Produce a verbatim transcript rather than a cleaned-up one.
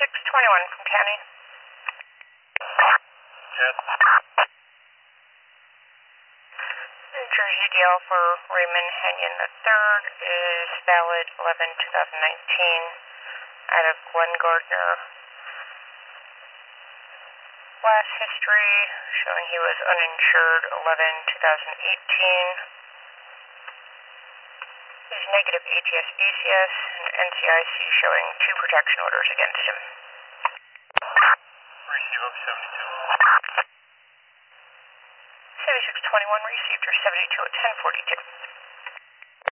seventy-six twenty-one from county. Jet. New Jersey D L for Raymond Henyon the third is valid eleven twenty nineteen out of Glen Gardner. Last history showing he was uninsured eleven twenty eighteen. He's negative A T S A C S and N C I C showing two protection orders against him. Receive up seventy-two. seventy-six twenty-one received your seventy-two at ten forty-two.